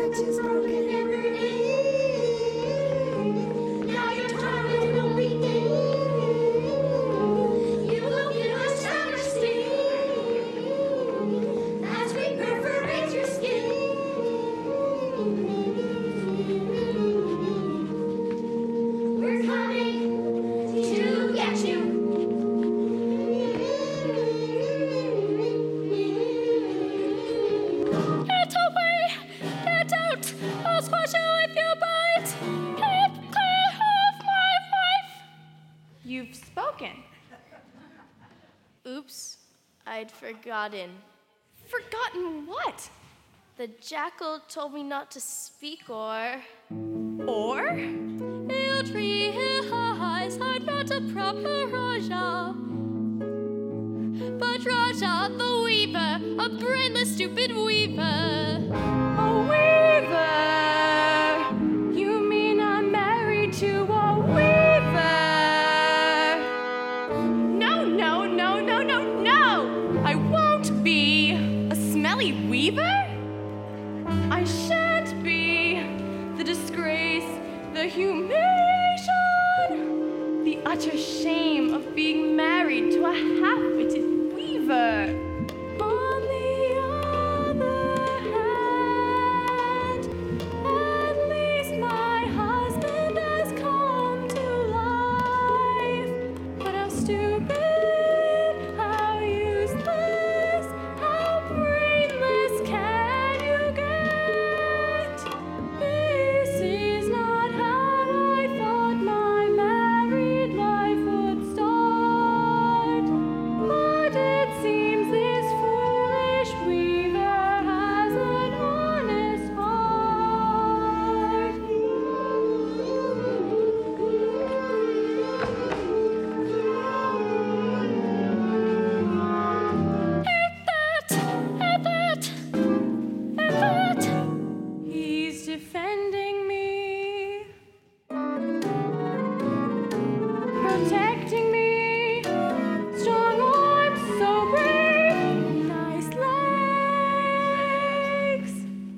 which is broken every day. Now your torment will begin. You will give us self-esteem as we perforate your skin. We're coming to get you. Get away! Get out! I'll squash you with your bite! Keep clear of my wife! You've spoken. Oops, I'd forgotten. Forgotten what? The jackal told me not to speak or he'll realize I'm not a proper Raja. But Raja the Weaver, a brainless, stupid weaver. A weaver? You mean I'm married to a weaver? No, no, no, no, no, no! I won't be a smelly weaver. I shan't be the disgrace, the humiliation, the utter shame of being married to a half-witted weaver. On the other hand, at least my husband has come to life. But how stupid, how useless, how brainless can you get? This is not how I thought my married life would start. But it seems this foolish weaver has an honest heart. Hit that! He's defending me, protecting me, strong arms, so brave, nice legs.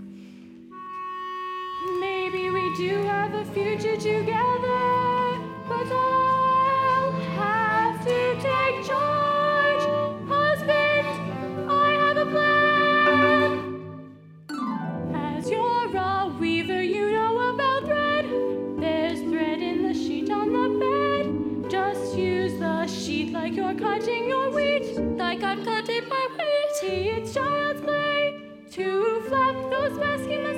Maybe we do have a future together, but I'll have to take charge. Husband, I have a plan. As you're a weaver, you know about thread. There's thread in the sheet on the bed. Just use the sheet like you're cutting your wheat. Like I'm cutting my wheat. See, it's child's play to flap those pesky